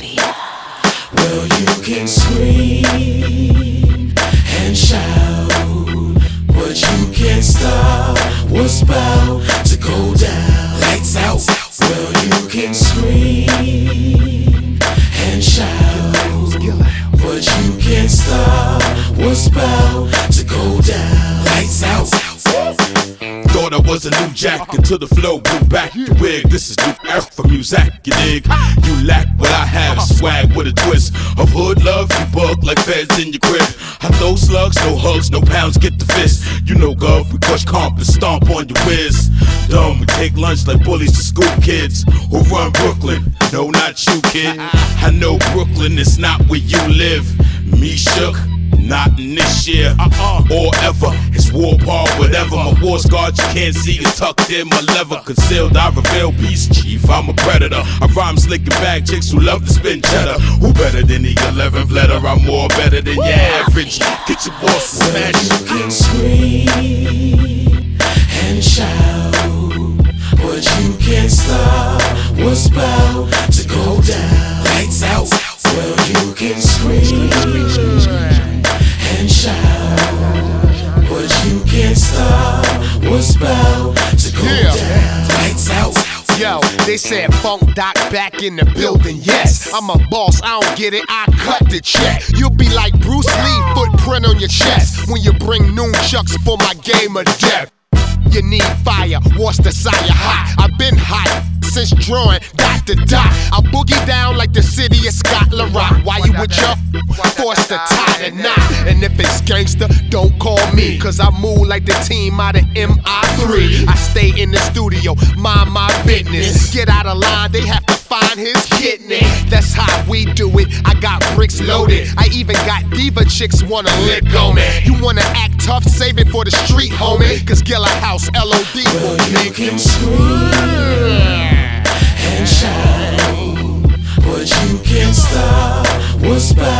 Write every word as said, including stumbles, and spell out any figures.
Mafia. Well, you can scream and shout, but you can't stop what's about to go down. Lights out. Well, you can scream and shout, but you can't stop what's about to go down. Lights out. Thought I was a new jack until the flow grew back. The wig, this is new F for music, you dig? You lack what I have, swag with a twist of hood love. You bug like feds in your crib. I throw slugs, no hugs, no pounds, get the fist. You know, Gov, we crush comp and stomp on your whiz. Dumb, we take lunch like bullies to school kids who run Brooklyn. No, not you, kid. I know Brooklyn is not where you live. Me shook. Not in this year, uh-uh, or ever. It's war par, whatever. My war scars you can't see is tucked in my leather. Concealed, I reveal peace, chief, I'm a predator. I rhyme slick and bag chicks who love to spin cheddar. Who better than the eleventh letter? I'm more better than your average. Get your boss to smash. Well, you can scream and shout, but you can't stop what's about to go down. Lights out. Well, you can scream and shout, but you can't stop what's about to go yeah. down. Lights out. Yo, they said Funk Doc back in the building, yes. I'm a boss, I don't get it, I cut the check. You'll be like Bruce Lee, footprint on your chest when you bring nunchucks for my game of death. You need fire, what's the sire hot? I've been hot since drawing dot to dot. I boogie down like the city of Scotland Rock. Why you with your force to tie the knot? And if it's gangster, don't call me, cause I move like the team out of M I three. I stay in the studio, mind my business. Get out of line, they have to find his kidney. That's how we do it, I got bricks loaded. I even got diva chicks wanna lick on me. You wanna act tough, save it for the street, homie, cause Gilla House L O D well, will you make can him scream and shout, but you can't stop what's about